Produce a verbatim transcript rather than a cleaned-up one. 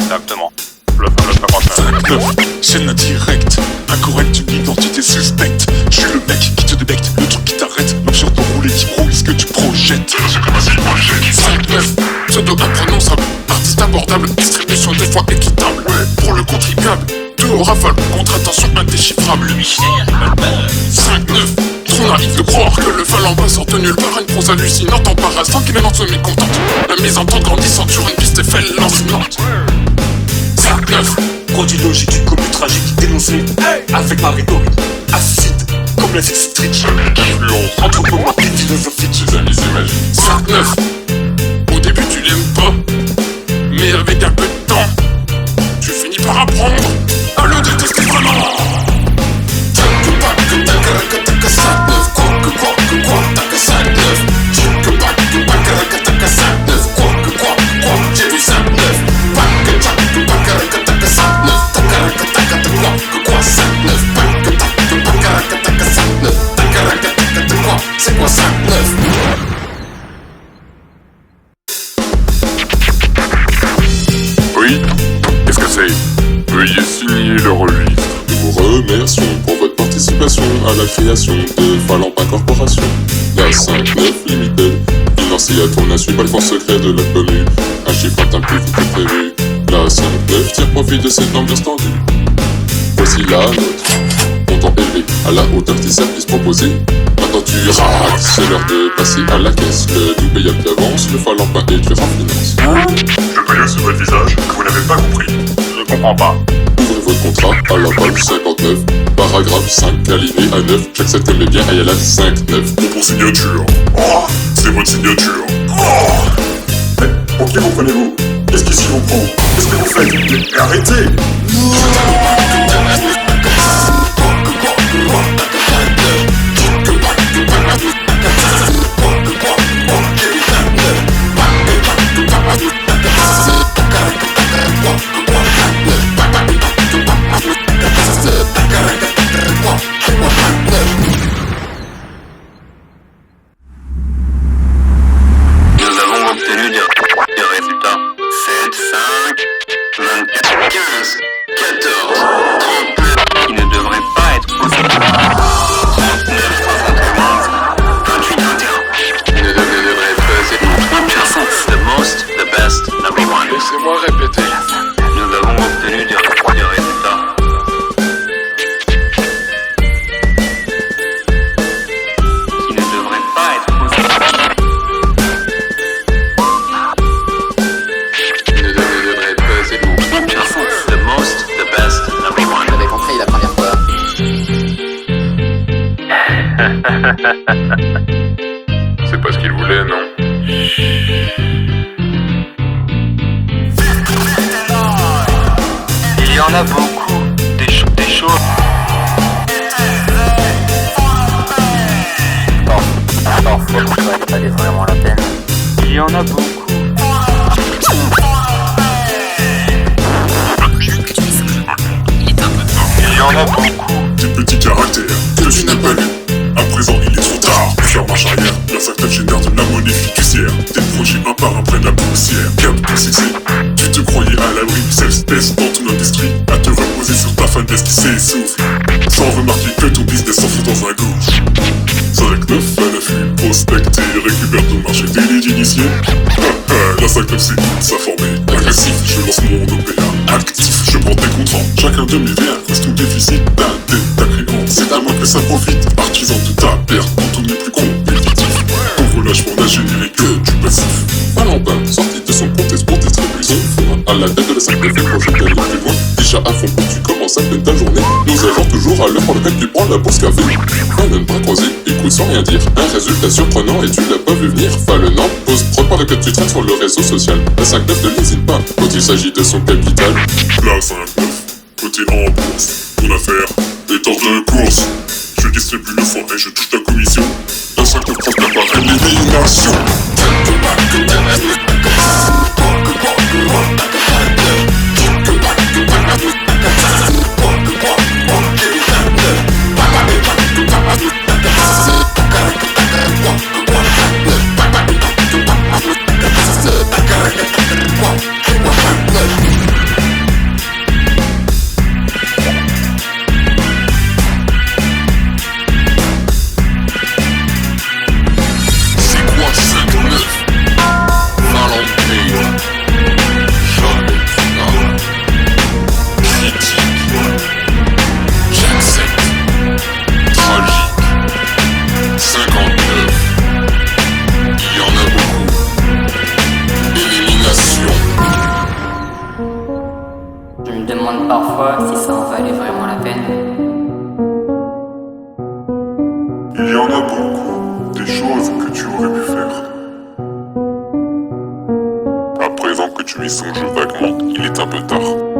Exactement. Le fameux cinquante-neuf. cinquante-neuf, chaîne indirecte. Incorrect, une identité suspecte. Je suis le mec qui te débecte, le truc qui t'arrête. L'option de rouler qui brouille ce que tu projettes. C'est comme un projet. cinquante-neuf, pseudo imprononçable. Artiste abordable, distribution deux fois équitable. Ouais, pour le contribuable. Deux au rafale, contre-attention indéchiffrable. cinquante-neuf, trop naïf de croire que le phalange sort de nulle part. Une prose hallucinante, embarrassante qui mélange mécontente. La mésentente grandissante sur une piste fêle lancinante. cinquante-neuf, produit logique, une commune tragique dénoncée avec ma rhétorique acide comme la Six Street. Influence anthropomorphique et philosophique. Chez amis, c'est magique. cinquante-neuf, au début tu l'aimes pas, mais avec un peu de temps, tu finis par apprendre à le détester vraiment. cinquante-neuf, quoi que quoi que quoi, t'as que cinquante-neuf. Que pas que pas que t'as que cinquante-neuf, quoi que quoi quoi, j'ai vu cinquante-neuf. Pas que t'as que pas que t'as que cinquante-neuf, t'as que t'as que quoi que quoi cinquante-neuf. Pas que t'as que pas que t'as que cinquante-neuf, t'as que t'as que quoi, c'est quoi cinquante-neuf? Oui, qu'est-ce que c'est? Veuillez signer le registre. Nous vous remercions pour votre participation à la création de Phalampa Corporation. La cinquante-neuf Limited, financée à ton insu par le fonds secret de la commune. Un chiffre atteint plus vite que prévu. La cinquante-neuf tire profit de cette ambiance tendue. Voici la note. Montant élevé à la hauteur des services proposés. Maintenant tu rates, c'est l'heure de passer à la caisse. Le tout payable d'avance, le Phalampa est tueur en finance. Je peux lire sur votre visage que vous n'avez pas compris. Je comprends pas. Ouvrez votre contrat à la page cinquante-neuf, paragraphe cinq, alinéa à neuf. J'accepte mais bien, et à la cinquante-neuf. Bon pour signature. Oh, c'est votre signature. Oh. Mais pour qui vous prenez-vous? Qu'est-ce qu'ici vous prend? Qu'est-ce que vous faites? Mais arrêtez! Laissez-moi répéter. Nous avons obtenu des, des résultats. Qui ne devraient pas être possibles. Ne devrait pas être bon. The most, the best, number one. J'avais compris la première fois. C'est pas ce qu'il voulait, non? Il y en a beaucoup, des, cho des choses. Parfois, ça valait pas vraiment la peine. Il y en a beaucoup. Il y en a beaucoup. Des petits caractères que tu n'as pas lu. À présent il est trop tard pour faire marche arrière. La cinquante-neuf génère de la monnaie fiduciaire. Tes projets un par un prennent la poussière. Cap ton succès, tu te croyais à l'abri du self-space dans ton industrie. À te reposer sur ta fanbase qui s'essouffle, sans remarquer que ton business s'enfout dans un gouffre. cinquante-neuf à l'affût, prospecter, récupère ton marché délit d'initié. La cinquante-neuf c'est s'informer. Agressif, je lance mon O P A. Actif, je prends tes contrats. Chacun de mes verres reste au déficit. Ta dette, ta créance, c'est à moi que ça profite. Artisan de ta perte, quand on n'est plus compétitif. Ton relâchement n'a généré que du passif. Phalampa, sorti de son contexte pour distribution. À la tête de la cinquante-neuf, le projet d'aller plus loin. Déjà à fond quand tu commences à peine ta journée. Nos agents toujours à l'heure pour lequel tu prends la pause café. Fallon bras croisé, écoute sans rien dire. Un résultat surprenant et tu l'as pas vu venir. Fallon pose prod par lequel tu traînes sur le réseau social. La cinquante-neuf ne l'hésite pas quand il s'agit de son capital. La cinquante-neuf, côté en bourse. Mon affaire est hors de course. Je distribue le fonds et je touche ta commission. La cinquante-neuf prospère par élimination. tu y songes vaguement, il est un peu tard.